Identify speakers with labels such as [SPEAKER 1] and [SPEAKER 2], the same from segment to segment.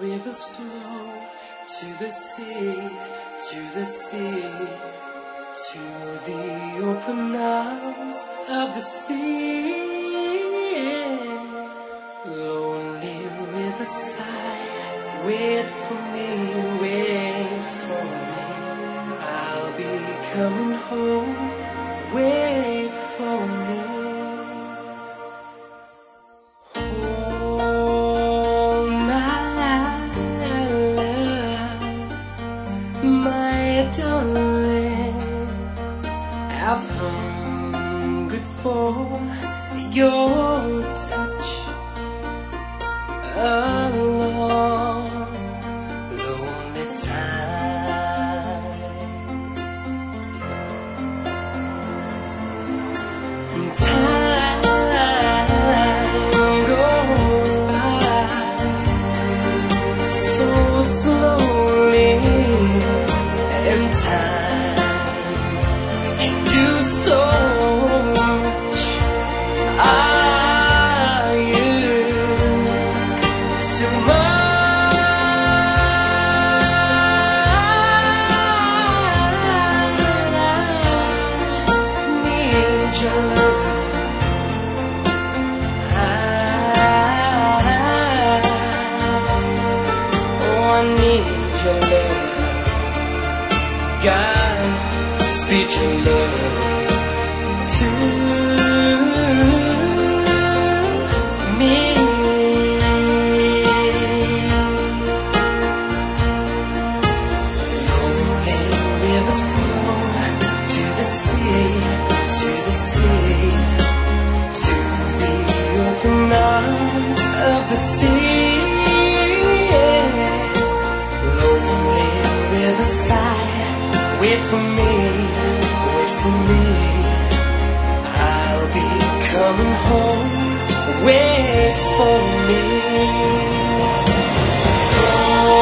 [SPEAKER 1] rivers flow to the sea, to the sea, to the open arms of the sea. Lonely riverside, wait for me, wait for me. I'll be coming home, wait for me. Darling, I've hungered for your touch a long, lonely time. And time goes by so slowly. And time can do so much. Are you still mine? I need your love. I need your love. God, speak your love to me. Lonely rivers flow to the sea, to the sea, to the open arms of the sea. Lonely riverside, wait for me, wait for me. I'll be coming home, wait for me. Oh,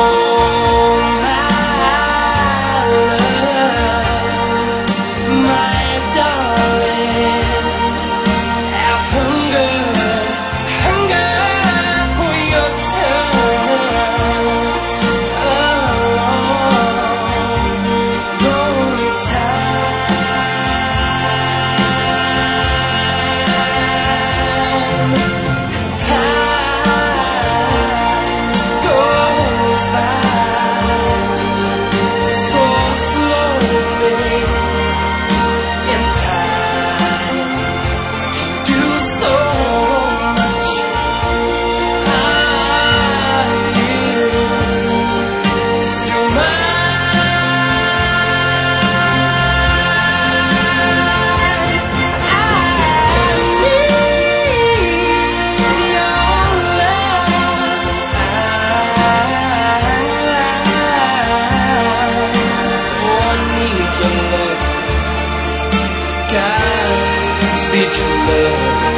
[SPEAKER 1] my love, my darling, I've hunger for your touch. God, speak your love.